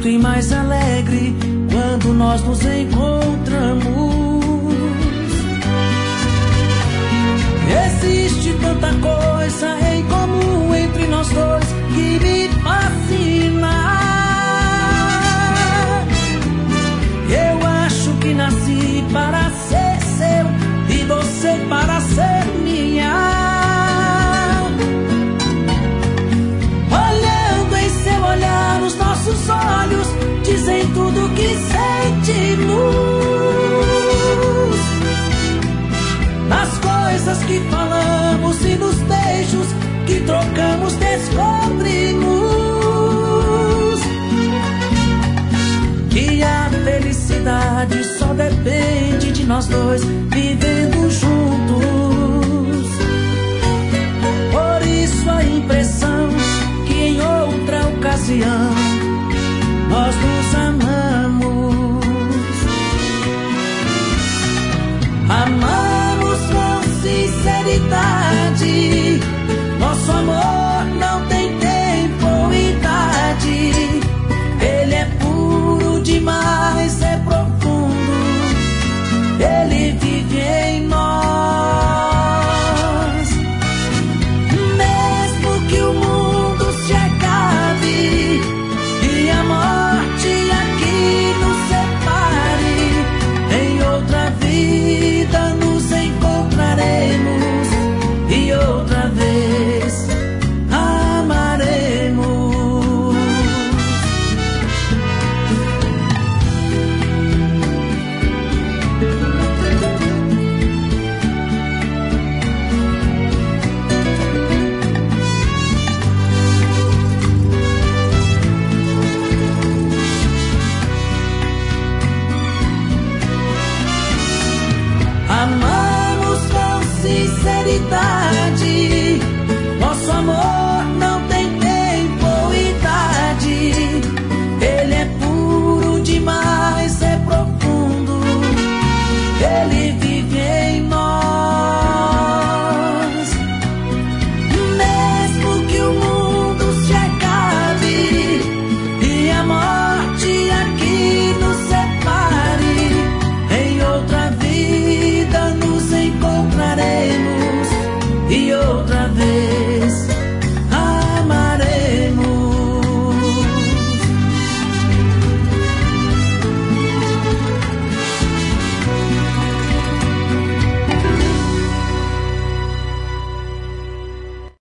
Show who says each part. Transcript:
Speaker 1: bonito e mais alegre quando nós nos encontramos. Existe tanta coisa em comum entre nós dois que me fascina. Eu acho que nasci para ser seu e você para ser minha. Olhando em seu olhar, os nossos olhos dizem tudo que sentimos. Nas coisas que falamos e nos beijos que trocamos descobrimos que a felicidade só depende de nós dois vivendo juntos. Por isso a impressão que em outra ocasião nós nos amamos. Amamos com sinceridade. Nosso amor não tem tempo ou idade. Ele é puro demais, é profundo. Ele vive em nós. Mesmo que o mundo se acabe e a morte aqui nos separe, em outra vida nos encontraremos e outra vez amaremos. Amamos com sinceridade. Nosso amor